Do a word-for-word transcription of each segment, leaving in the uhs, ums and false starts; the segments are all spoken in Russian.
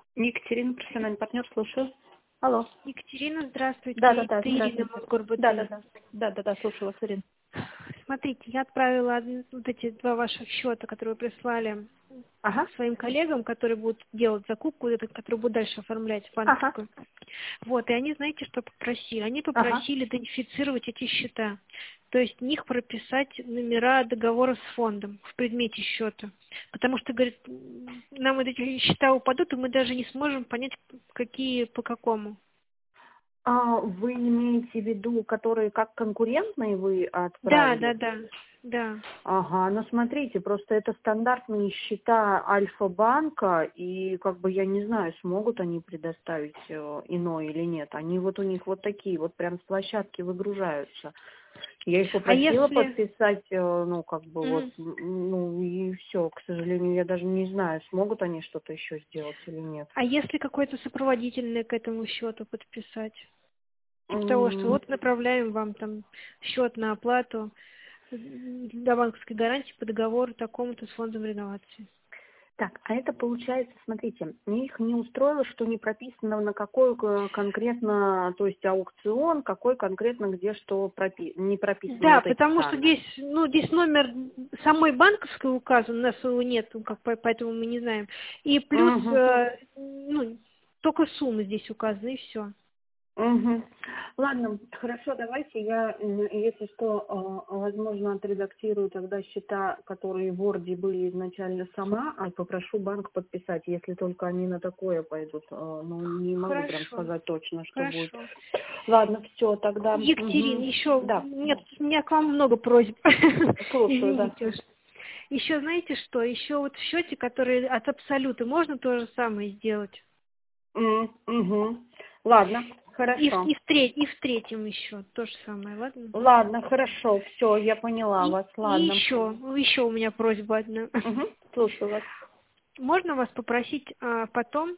Екатерина, профессиональный партнер, слушаю. Алло. Екатерина, здравствуйте. Да, да, да, Это Ирина здравствуйте. Мосгорбуд. Да, да, да. Да, да, да, слушаю вас, Ирина. Смотрите, я отправила один- вот эти два ваших счета, которые вы прислали Ага, своим коллегам, которые будут делать закупку, вот эту, которые будут дальше оформлять ага, банковскую. Вот, и они, знаете, что попросили? Они ага. попросили идентифицировать эти счета. То есть в них прописать номера договора с фондом в предмете счета. Потому что, говорит, нам вот эти счета упадут, и мы даже не сможем понять, какие по какому. А вы имеете в виду, которые как конкурентные вы Да, да, отправили? да, да. Ага, ну смотрите, просто это стандартные счета Альфа-банка, и как бы я не знаю, смогут они предоставить э, иное или нет. Они вот у них вот такие, вот прям с площадки выгружаются. Я их А попросила если... подписать, э, ну как бы вот, Мгм. м, ну и все. К сожалению, я даже не знаю, смогут они что-то еще сделать или нет. А если какое-то сопроводительное к этому счету подписать? Типа того, что М, вот направляем вам там счет на оплату до банковской гарантии по договору такому-то с фондом реновации. Так, а это получается, смотрите, мне их не устроило, что не прописано на какой э, конкретно, то есть аукцион, какой конкретно где что пропи- не прописаны Да, вот эти потому что данные. здесь, ну, здесь номер самой банковской указан, у нас его нет, ну, как, по- поэтому мы не знаем. И плюс, Угу. э, ну, только суммы здесь указаны, и все. Угу. Ладно, хорошо, давайте я, м, если что, э, возможно, отредактирую тогда счета, которые в Word были изначально сама, а попрошу банк подписать, если только они на такое пойдут. Э, Ну, не могу прям Хорошо, сказать точно, что будет. хорошо. Ладно, все, тогда. Екатерина, Мгм. еще Да, нет, у меня к вам много просьб. слушаю, да. Извините уж. Еще знаете что? Еще вот в счете, который от Абсолюта, можно то же самое сделать? М, мгм. Ладно, И в, хорошо. и в, треть- и в третьем еще то же самое, ладно? Ладно, хорошо, все, я поняла И, вас, и ладно. еще, еще у меня просьба одна. Угу. Слушаю вас. Можно вас попросить а, потом,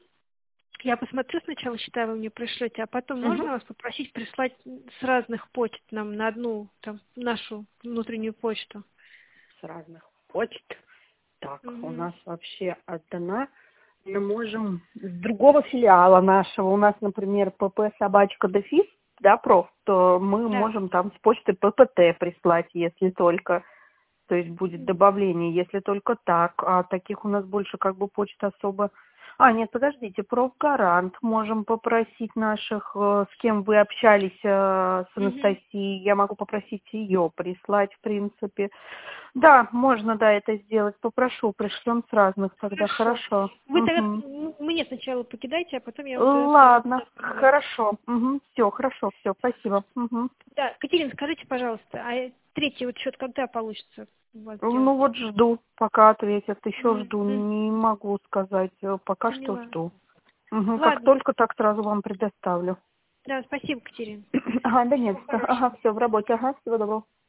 я посмотрю сначала, считаю, вы мне пришлете, а потом Угу. можно вас попросить прислать с разных почт нам на одну там, нашу внутреннюю почту? С разных почт. Так, у Мгм. нас вообще одна. Мы можем с другого филиала нашего, у нас, например, ПП собачка дефис, да, проф, то мы Да. можем там с почты ППТ прислать, если только, то есть будет добавление, если только так, а таких у нас больше как бы почт особо. А, нет, подождите, профгарант можем попросить наших, э, с кем вы общались, э, с Мгм. Анастасией, я могу попросить ее прислать, в принципе. Да, можно, да, это сделать. Попрошу, пришлем с разных тогда. Хорошо. Хорошо. Вы тогда Мгм. м- мне сначала покидайте, а потом я вам тогда скажу, Ладно, куда отправлять. хорошо. Угу. Все, хорошо, все, спасибо. Угу. Да, Катерина, скажите, пожалуйста, а третий вот счет когда получится у вас Ну делать? вот жду, пока ответят. Еще М, жду, м, не могу сказать. э, Пока что Поняла. жду. Угу. Как Ладно. только, так сразу вам предоставлю. Да, спасибо, Катерина. Ага, да нет, Всего ага, хорошего. все в работе. Ага, всего доброго.